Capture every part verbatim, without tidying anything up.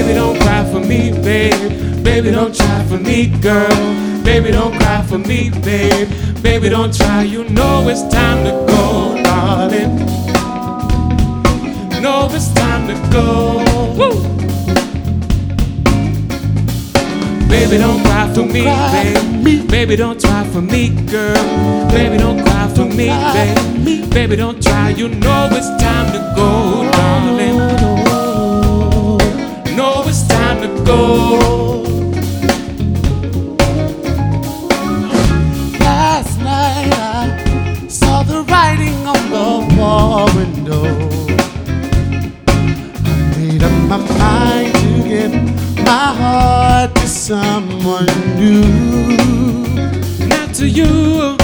Baby, don't cry for me, babe. Baby, don't try for me, girl. Baby, don't cry for me, babe. Baby, don't try. You know it's time to go, darling. Know it's time to go. Woo! Baby, don't cry for me, babe. Baby, don't try for me, girl. Baby, don't cry for me, babe. Baby, don't try. You know it's time to go, darling. Know it's time to go. Last night I saw the writing on the wall window. I made up my mind to give my heart to someone new. Not to you.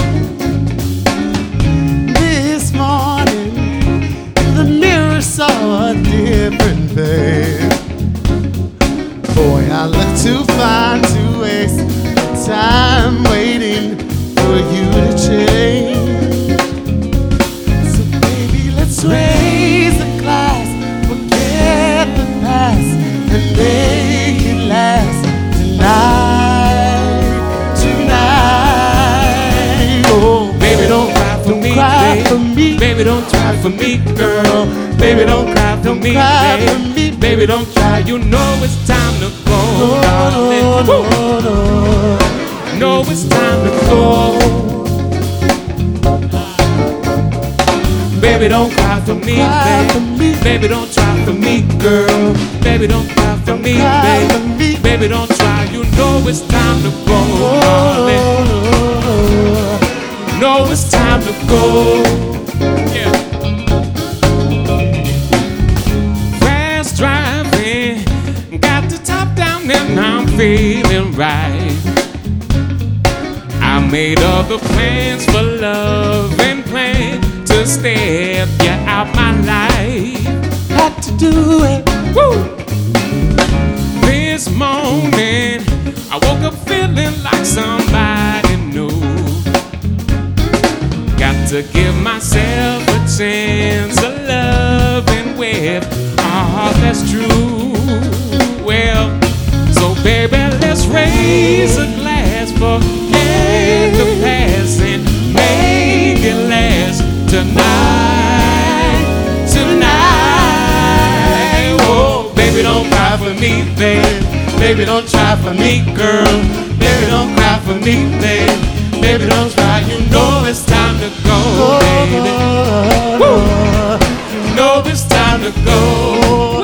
This morning in the mirror saw a different face. Boy, I look too fine to waste time waiting for you to change. So baby, let's raise a glass, forget the past, and make it last tonight, tonight. Oh, Baby, don't cry for me, cry babe. for me. Baby, don't cry for me, girl. Baby, don't cry for me, cry babe. for me. Baby, don't cry. You know it's time to go, No, darling. no, Woo! no, no. Know it's time to go. Baby, don't cry for me, Cry for babe. me. Baby, don't try for me, girl. Baby, don't cry for me, Cry babe. for me. Baby, don't try. You know it's time to go, darling. Know it's time to go. Yeah. Fast driving, got the top down and I'm feeling right. I made other plans for love and plan to step you out my life. Had to do it. Woo! This morning, I woke up feeling like somebody new. Got to give myself a chance of loving with a heart that's true. Well, so baby, let's raise a glass, forget the past and make it last tonight, tonight. Oh, baby, don't cry for me, babe. Baby, don't try for me, girl. Baby, don't cry for me, babe. Baby, don't try. You know it's time to go, baby. Woo! You know it's time to go.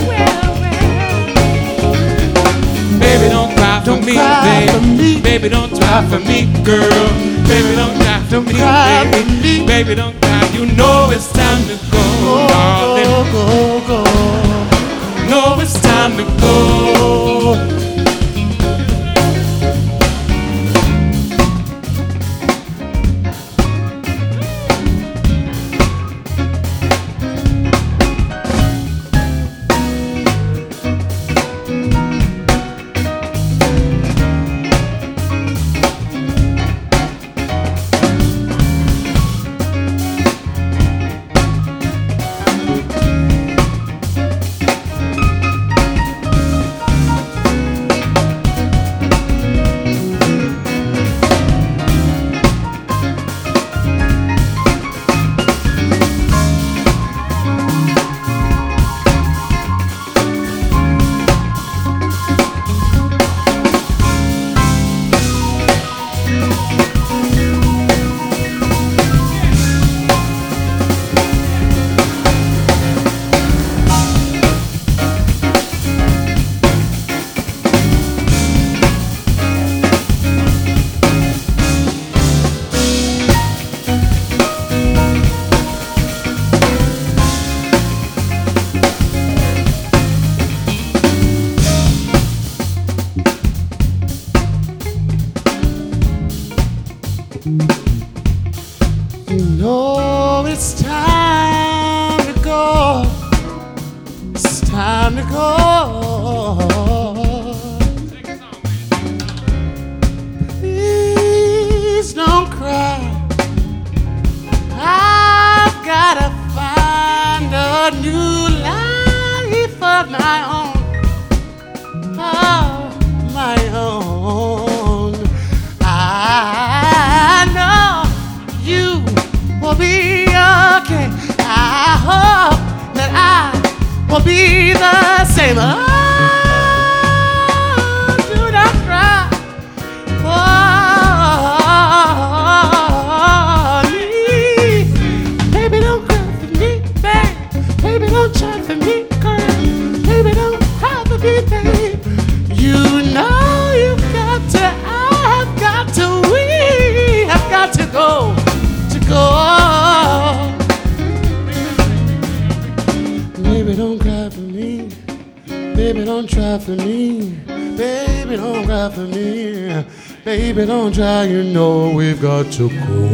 Baby, don't cry for me, cry babe. for me. Baby, don't try for me, girl. Baby, don't cry for me, cry for baby. me. Baby, don't cry. You know it's time to go, darling. Go, go, go. Know it's time to go. You know it's time to go. It's time to go. Please don't cry. I've gotta find a new life of my own. never be the same. Oh, do not cry for me. Baby, don't cry for me, babe. Baby, don't cry for me, girl. Baby, don't cry for me, babe. You know you've got to, I've got to, we have got to go, to go. Baby, don't cry for me. Baby, don't try for me. Baby, don't cry for me. Baby, don't try. You know we've got to go.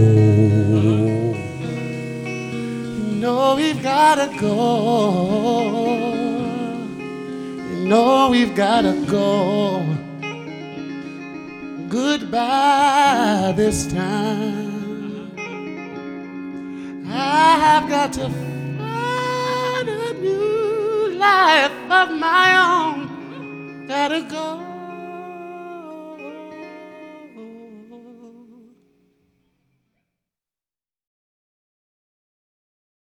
You know we've gotta go. You know we've gotta go. Goodbye this time. I have got to find a new life of my own. Gotta go.